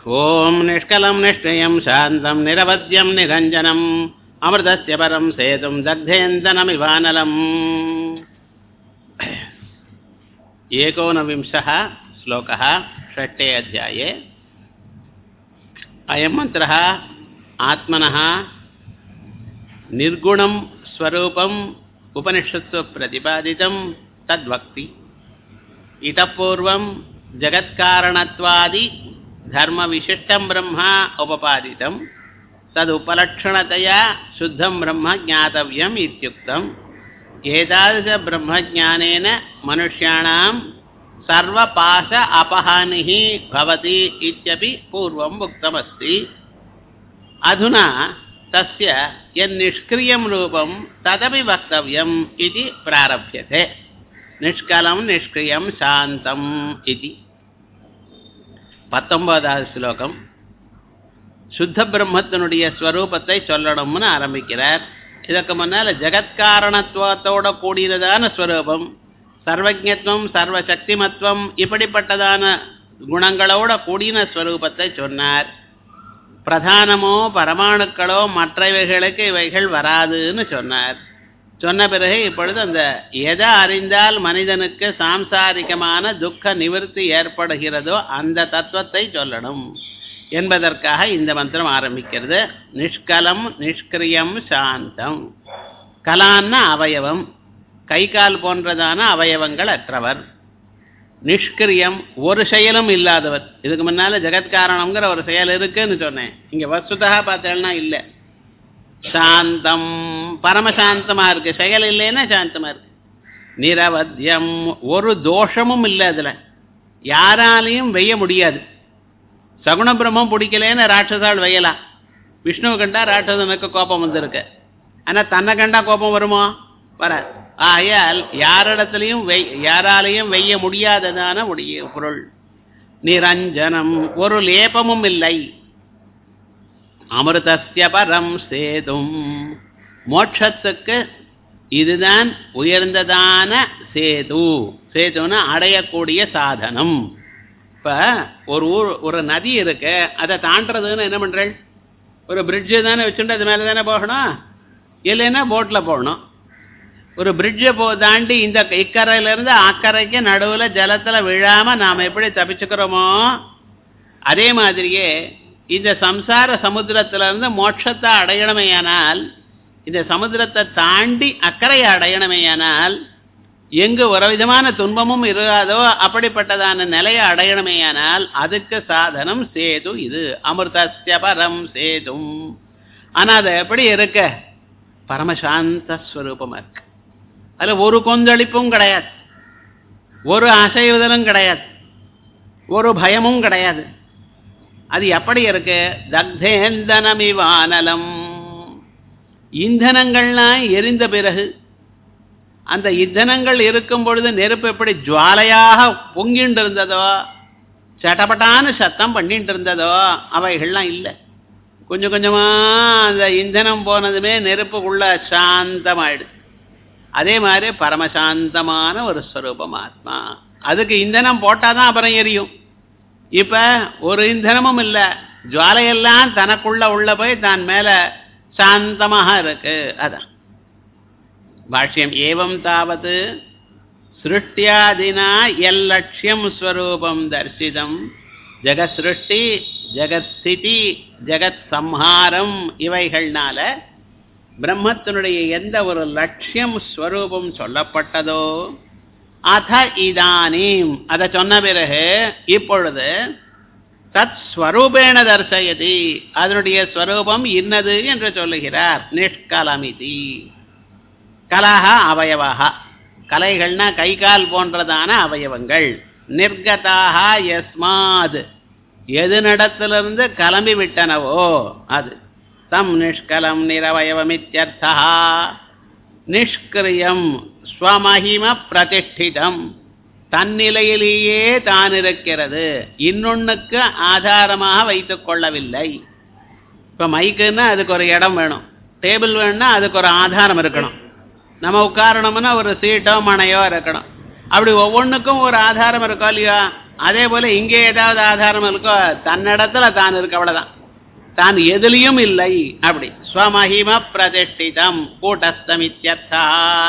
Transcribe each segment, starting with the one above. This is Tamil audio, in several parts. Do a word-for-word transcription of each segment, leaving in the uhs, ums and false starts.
ஓம் நிஷ்கலம் நிஷ்கிரியம் சாந்தம் நிரவத்யம் நிரஞ்சனம் அமிர்தஸ்ய பரம் சேதும் தக்தேந்தனமிவானலம். ஏகோனவிம்சः श्लोकः षष्ठे अध्याये. अयं मन्त्रः आत्मनः निर्गुणं स्वरूपम् उपनिषत्सु प्रतिपादितं तद्वक्ति. इतः पूर्वं जगत्कारणत्वादि धर्मविशिष्टं ब्रह्म उपपादितं तदुपलक्षणतया शुद्धं ब्रह्म ज्ञातव्यम् इत्युक्तम्. एतादृश ब्रह्मज्ञानेन मनुष्याणां सर्वपाश अपहानिः भवति इत्यपि पूर्वम् उक्तमस्ति. अधुना तस्य यन्निष्क्रियं रूपं तदपि वक्तव्यम् इति प्रारभ्यते. निष्कलं निष्क्रियं शान्तम् इति பத்தொன்பதாவது ஸ்லோகம். சுத்த பிரம்மத்தினுடைய ஸ்வரூபத்தை சொல்லணும்னு ஆரம்பிக்கிறார். இதற்கு முன்னால் ஜெகத்காரணத்துவத்தோட கூடியதான ஸ்வரூபம், சர்வஜத்வம் சர்வசக்திமத்துவம் இப்படிப்பட்டதான குணங்களோட கூடின ஸ்வரூபத்தை சொன்னார். பிரதானமோ பரமாணுக்களோ மற்றவைகளுக்கு இவைகள் வராதுன்னு சொன்னார். சொன்ன பிறகு இப்பொழுது அந்த எதை அறிந்தால் மனிதனுக்கு சாம்சாரிகமான துக்க நிவர்த்தி ஏற்படுகிறதோ அந்த தத்துவத்தை சொல்லணும் என்பதற்காக இந்த மந்திரம் ஆரம்பிக்கிறது. நிஷ்கலம் நிஷ்கிரியம் சாந்தம். கலான்னா அவயவம், கை கால் போன்றதான அவயவங்கள் அற்றவர். நிஷ்கிரியம், ஒரு செயலும் இல்லாதவர். இதுக்கு முன்னால ஜெகத்காரணம்ங்கிற ஒரு செயல் இருக்குன்னு சொன்னேன். இங்க வஸ்துதா பார்த்தேன்னா இல்லை. சாந்தம், பரமசாந்தமா இருக்கு. செயல் இல்லைன்னா சாந்தமா இருக்கு. நிரவத்தியம், ஒரு தோஷமும் இல்லை. அதுல யாராலையும் வெய்ய முடியாது. சகுண பிரம்மம் பிடிக்கலன்னு ராட்சசால் வெய்யலாம். விஷ்ணுவை கண்டா ராட்சசனுக்கு கோபம் வந்திருக்கு. ஆனா தன்னை கண்டா கோபம் வருமோ? வராது. ஆகையால் யாரிடத்திலையும் வெய் யாராலையும் வெய்ய முடியாததான உடைய பொருள். நிரஞ்சனம், ஒரு லேபமும் இல்லை. அமிர்தஸ்ய பரம் சேதும், மோட்சத்துக்கு இதுதான் உயர்ந்ததான சேது. சேதுன்னு அடையக்கூடிய சாதனம். இப்ப ஒரு ஊர், ஒரு நதி இருக்கு, அதை தாண்டதுன்னு என்ன பண்றேன்? ஒரு பிரிட்ஜு தானே வச்சுட்டு அது மேலே தானே போகணும், இல்லைன்னா போட்டில் போகணும். ஒரு பிரிட்ஜை போ தாண்டி இந்த இக்கரையிலேருந்து அக்கறைக்கு நடுவில் ஜலத்தில் விழாமல் நாம் எப்படி தப்பிச்சுக்கிறோமோ அதே மாதிரியே இந்த சம்சார சமுத்திரத்திலிருந்து மோட்சத்தை அடையணுமையானால், இந்த சமுத்திரத்தை தாண்டி அக்கறையை அடையணுமையானால், எங்கு ஒரு விதமான துன்பமும் இருக்காதோ அப்படிப்பட்டதான நிலையை அடையணுமையானால் அதுக்கு சாதனம் சேது. இது அமிர்தஸ்ய பரம் சேதும். ஆனால் அது எப்படி இருக்க? பரமசாந்த ஸ்வரூபமாக இருக்கு. அதில் ஒரு கொந்தளிப்பும் கிடையாது, ஒரு அசைவுதலும் கிடையாது, ஒரு பயமும் கிடையாது. அது எப்படி இருக்கு? தக்தேந்தனமிவானலம். இந்தனங்கள்லாம் எரிந்த பிறகு அந்த இந்தனங்கள் இருக்கும் பொழுது நெருப்பு எப்படி ஜுவாலையாக பொங்கிட்டு இருந்ததோ, சட்டப்பட்டான சத்தம் பண்ணிட்டு இருந்ததோ, அவைகள்லாம் இல்லை. கொஞ்சம் கொஞ்சமாக அந்த இந்தனம் போனதுமே நெருப்புக்குள்ள சாந்தமாயிடுது. அதே மாதிரி பரமசாந்தமான ஒரு ஸ்வரூபம் ஆத்மா. அதுக்கு இந்தனம் போட்டால் தான் அப்புறம் எரியும். இப்போ ஒரு இந்தனமும் இல்லை, ஜுவாலையெல்லாம் தனக்குள்ள உள்ள போய் தான் மேலே சாந்தமாக இருக்கு. அதான் பாஷ்யம். ஏவம் தாவது சிருஷ்டியாதினா எல்லட்சியம் ஸ்வரூபம் தரிசிதம். ஜெகத் சிருஷ்டி, ஜெகத் ஸ்திதி, ஜெகத் சம்ஹாரம் இவைகள்னால பிரம்மத்தினுடைய எந்த ஒரு லட்சியம் ஸ்வரூபம் சொல்லப்பட்டதோ, அத இதானீம், அதை சொன்ன பிறகு இப்பொழுது தத் ஸ்வரூபேண தர்சயதி, அதனுடைய ஸ்வரூபம் இன்னது என்று சொல்லுகிறார். நிஷ்கலமிதி. கலஹ அவயவாக, கலைகள்னா கை கால் போன்றதான அவயவங்கள். நிர்கதாக யஸ்மாத், எது நடத்திலிருந்து கிளம்பி விட்டனவோ அது. தம் நிஷ்கலம் நிரவயவமித்யர்த்தா. நிஷ்கிரியம் ஸ்வமஹிம பிரதிஷ்டிதம், தன்னிலையிலேயே தான் இருக்கிறது, இன்னொன்னுக்கு ஆதாரமாக வைத்து கொள்ளவில்லை. இப்போ மைக்குன்னா அதுக்கு ஒரு இடம் வேணும், டேபிள் வேணும்னா அதுக்கு ஒரு ஆதாரம் இருக்கணும், நம்ம உட்காரணும்னா ஒரு சீட்டோ மனையோ இருக்கணும். அப்படி ஒவ்வொன்றுக்கும் ஒரு ஆதாரம் இருக்கோ இல்லையா? அதே போல இங்கே ஏதாவது ஆதாரம் இருக்கோ தன்னிடத்துல தான் இருக்கு, அவ்வளவுதான். தான் எதிலையும் இல்லை அப்படி. ஸ்வமஹிம பிரதிஷ்டிதம் கூட்டஸ்தமித்யர்த்தா.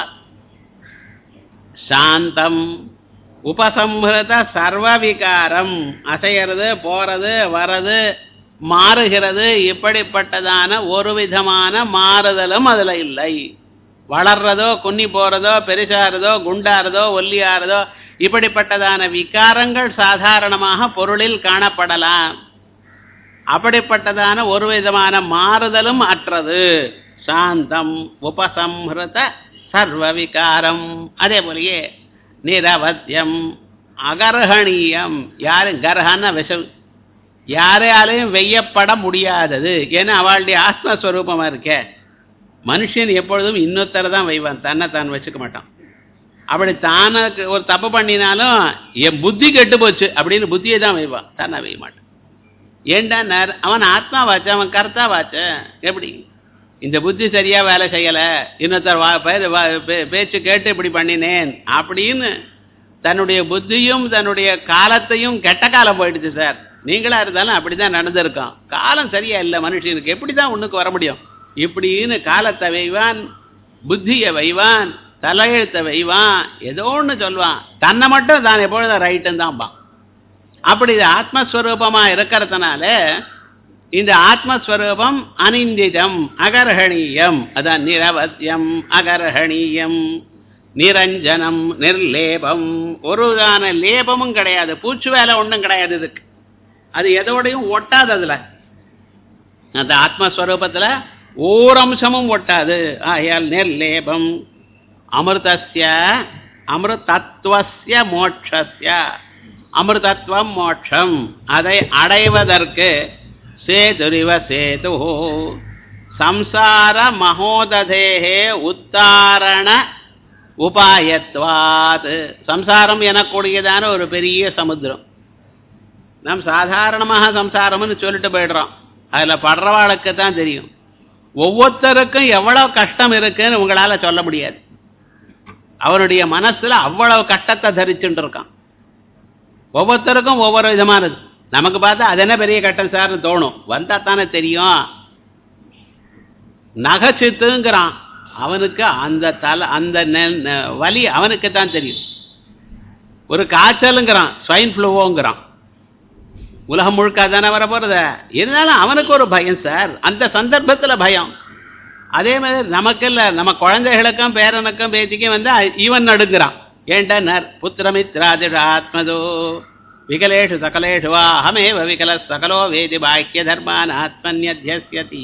சாந்தம் உபசம்ஹிருத சர்வ விகாரம், அசைகிறது போறது வர்றது மாறுகிறது, இப்படிப்பட்டதான ஒரு விதமான மாறுதலும் அதுல இல்லை. வளர்றதோ குன்னி போறதோ பெருசாறதோ குண்டாறதோ ஒல்லியாறதோ இப்படிப்பட்டதான விகாரங்கள் சாதாரணமாக பொருளில் காணப்படலாம். அப்படிப்பட்டதான ஒரு விதமான மாறுதலும் அற்றது. சாந்தம் உபசம்ஹிருத சர்வ விகாரம். அதே போலயே நிரவத்தியம் அகர்ஹணீயம். யாரும் கர்ஹன விஷம் யாரையாலையும் வெய்யப்பட முடியாதது. ஏன்னா அவளுடைய ஆத்மஸ்வரூபமா இருக்க. மனுஷன் எப்பொழுதும் இன்னொருத்தரை தான் வைவான், தன்னை தான் வச்சுக்க மாட்டான். அப்படி தானே ஒரு தப்பு பண்ணினாலும் என் புத்தி கெட்டு போச்சு அப்படின்னு புத்தியை தான் வைவான், தன்னை வைய மாட்டான். ஏண்டா அவன் ஆத்மா வாச்ச, அவன் கர்த்தா வாச்ச. எப்படி இந்த புத்தி சரியா வேலை செய்யல, இன்னொருத்தர் வா பேச்சு கேட்டு இப்படி பண்ணினேன் அப்படின்னு தன்னுடைய புத்தியும் தன்னுடைய காலத்தையும் கெட்ட காலம் போயிடுச்சு சார். நீங்களா இருந்தாலும் அப்படிதான் நடந்திருக்கோம். காலம் சரியா இல்லை மனுஷனுக்கு, எப்படிதான் ஒண்ணுக்கு வர முடியும் இப்படின்னு காலத்தை வைவான், புத்தியை வைவான், தலையெழுத்தை வைவான், ஏதோ ஒன்று சொல்வான். தன்னை மட்டும் தான் எப்பொழுதும் ரைட்டுன்னு தான்பான். அப்படி ஆத்மஸ்வரூபமா இருக்கிறதுனால இந்த ஆத்மஸ்வரூபம் அனிந்திதம் அகர்ஹணீயம். அதான் நிரவத்தியம் அகர்ஹணீயம். நிரஞ்சனம் நிர்லேபம். ஒருதான லேபமும் கிடையாது, பூச்சு வேலை ஒன்றும் கிடையாது இதுக்கு. அது எதோடையும் ஒட்டாது. அதுல அந்த ஆத்மஸ்வரூபத்துல ஓரம்சமும் ஒட்டாது. ஆகையால் நிர்லேபம். அமிர்தஸ்ய அமிர்தத்வஸ்ய மோட்சஸ்ய. அமிர்தத்வம் மோட்சம், அதை அடைவதற்கு சேதுரிவ சேது சம்சார மகோததேஹே உத்தாரண உபாயத்வாத். சம்சாரம் எனக்கூடியதான ஒரு பெரிய சமுத்திரம். நாம் சாதாரணமாக சம்சாரம்னு சொல்லிட்டு போயிடுறோம், அதுல படுறவாளுக்கு தான் தெரியும். ஒவ்வொருத்தருக்கும் எவ்வளவு கஷ்டம் இருக்குன்னு உங்களால சொல்ல முடியாது. அவருடைய மனசுல அவ்வளவு கஷ்டத்தை தரிச்சுட்டு இருக்கான். ஒவ்வொருத்தருக்கும் ஒவ்வொரு விதமானது. நமக்கு பார்த்தா அது என்ன பெரிய கட்டம் சார்னு தோணும், வந்தா தானே தெரியும். நகைச்சித்துங்கிறான், அவனுக்கு அந்த தலை அந்த வலி அவனுக்கு தான் தெரியும். ஒரு காய்ச்சலுங்கிறான், ஸ்வைன் ஃப்ளூவோங்கிறான், உலகம் முழுக்க தானே வர போறத. இருந்தாலும் அவனுக்கு ஒரு பயம் சார், அந்த சந்தர்ப்பத்துல பயம். அதே மாதிரி நமக்கு இல்ல, நம்ம குழந்தைகளுக்கும் பேரனுக்கும் பேத்திக்கும் வந்து இவன் நடுங்கிறான். ஏண்டா புத்திரமித்ராதிட ஆத்மதோ விகலேஷு சகலேஷு வா அஹமேவ விகல சகலோ வேதி பாக்கிய தர்மான் ஆத்மன்யத்யஸ்யதி.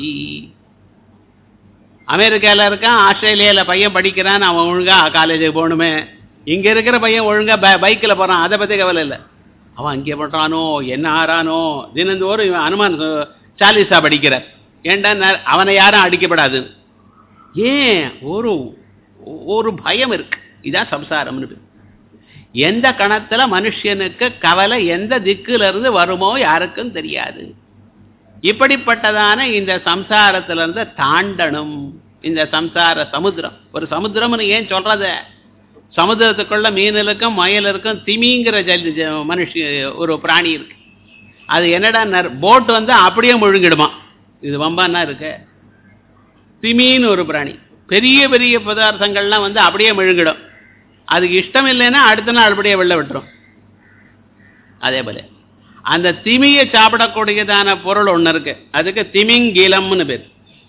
அமெரிக்கால இருக்கான், ஆஸ்திரேலியால பையன் படிக்கிறான், அவன் ஒழுங்கா காலேஜுக்கு போகணுமே. இங்க இருக்கிற பையன் ஒழுங்கா பைக்கில் போறான், அதை பத்தி கவலை இல்லை. அவன் அங்கே பண்றானோ என்ன ஆறானோ. தினந்தோறும் இவன் அனுமான் சாலிசா படிக்கிறார். ஏண்டா அவனை யாரும் அடிக்கப்படாது. ஏன் ஒரு ஒரு பயம் இருக்கு. இதான் சம்சாரம்னு. எந்த கணத்துல மனுஷனுக்கு கவலை எந்த திக்குல இருந்து வருமோ யாருக்கும் தெரியாது. இப்படிப்பட்டதான இந்த சம்சாரத்திலிருந்து தாண்டணும். இந்த சம்சார சமுத்திரம் ஒரு சமுத்திரம்னு ஏன் சொல்றத, சமுத்திரத்துக்குள்ள மீன் இருக்கும் மயில் இருக்கும் திமிங்கிற ஜல் மனுஷ ஒரு பிராணி இருக்கு. அது என்னடா போட் வந்து அப்படியே முழுங்கிடுமா. இது வம்பான்னா இருக்கு. திமின்னு ஒரு பிராணி பெரிய பெரிய பதார்த்தங்கள்லாம் வந்து அப்படியே முழுங்கிடும். அதுக்கு இஷ்டம் இல்லைன்னா அடுத்த நாள் அப்படியே வெளில விட்டுரும். அதே போல அந்த திமியை சாப்பிடக்கூடியதான பொருள் ஒண்ணு இருக்கு, அதுக்கு திமிங்கிலம்னு பேர்.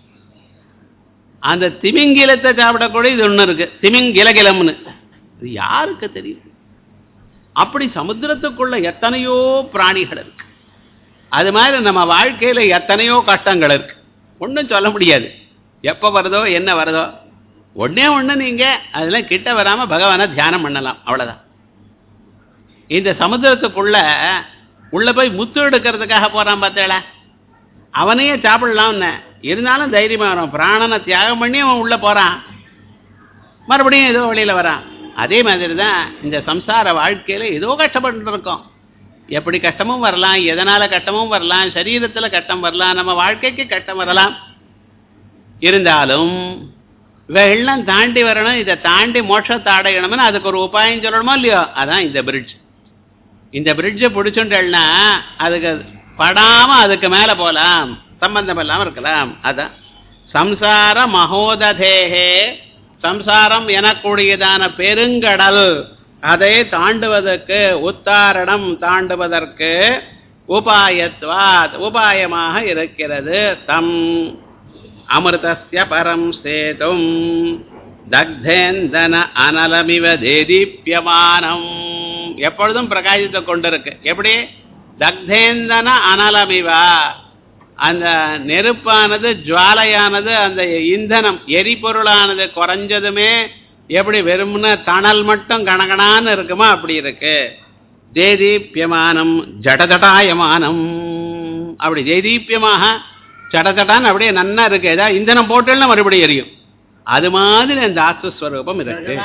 அந்த திமிங்கிலத்தை சாப்பிடக்கூடிய இது ஒண்ணு இருக்கு, திமிங்கிலகிலம்னு. இது யாருக்கு தெரியும்? அப்படி சமுத்திரத்துக்குள்ள எத்தனையோ பிராணிகள் இருக்கு. அது மாதிரி நம்ம வாழ்க்கையில எத்தனையோ கஷ்டங்கள் இருக்கு. ஒன்றும் சொல்ல முடியாது எப்ப வருதோ என்ன வருதோ. ஒன்னே ஒண்ணு, நீங்க அதெல்லாம் கிட்ட வராம பகவானை தியானம் பண்ணலாம், அவ்வளவுதான். இந்த சமுத்திரத்துக்குள்ள உள்ள போய் முத்து எடுக்கிறதுக்காக போறான் பார்த்தேளா, அவனையே சாப்பிடலாம்னு இருந்தாலும் தைரியமா வரும். பிராணனை தியாகம் பண்ணி அவன் உள்ள போறான், மறுபடியும் ஏதோ வழியில வரான். அதே மாதிரி தான் இந்த சம்சார வாழ்க்கையில ஏதோ கஷ்டப்பட்டு இருக்கோம். எப்படி கஷ்டமும் வரலாம், எதனால கஷ்டமும் வரலாம், சரீரத்துல கஷ்டம் வரலாம், நம்ம வாழ்க்கைக்கு கஷ்டம் வரலாம். இருந்தாலும் வெள்ளம் தாண்டி வரணும், இதை தாண்டி மோட்சத்தை அடையணும்னு அதுக்கு ஒரு உபாயம் சொல்லணுமோ இல்லையோ. அதான் இந்த பிரிட்ஜ். இந்த பிரிட்ஜை பிடிச்சுட்டேன்னா அதுக்கு படாமல் அதுக்கு மேலே போகலாம், சம்பந்தம் இல்லாமல் இருக்கலாம். அதான் சம்சார மகோததேகே, சம்சாரம் எனக்கூடியதான பெருங்கடல், அதை தாண்டுவதற்கு உத்தாரணம் தாண்டுவதற்கு உபாயத்வாத் உபாயமாக இருக்கிறது. தம் அமிர்தஸ்ய பரம் சேதும் தக்தேந்தன அனலமிவ தேதீப்யமானம், எப்பொழுதும் பிரகாசித்து கொண்டிருக்கு. எப்படி? தக்தேந்தன அனலமிவா, அந்த நெருப்பானது ஜுவாலையானது அந்த இந்தனம் எரிபொருளானது குறைஞ்சதுமே எப்படி வெறும்னு தணல் மட்டும் கணகணான்னு இருக்குமா அப்படி இருக்கு. தேதீப்யமானம் ஜடஜடாயமானம், அப்படி தேதீப்யமாக ஜடஜடான்னு அப்படியே நன்னா இருக்கு. ஏதாவது இந்தனம் போட்டேன்னா மறுபடியும் எரியும். அது மாதிரி அந்த ஆத்மஸ்வரூபம் இருக்கு.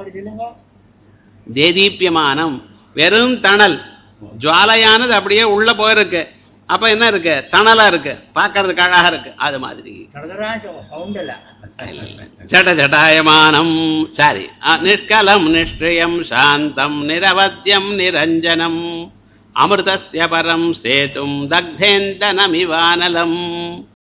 தேதீப்யமானம் வெறும் தணல், ஜுவாலையானது அப்படியே உள்ள போயிருக்கு. அப்ப என்ன இருக்கு? தணலா இருக்கு, பார்க்கறதுக்கு அழகா இருக்கு. அது மாதிரி ஜட ஜடாயமானம். சரி, நிஷ்கலம் நிஷ்கிரியம் சாந்தம் நிரவத்யம் நிரஞ்சனம் அமிர்தஸ்ய பரம் சேதும் தக்தேந்தனமிவானலம்.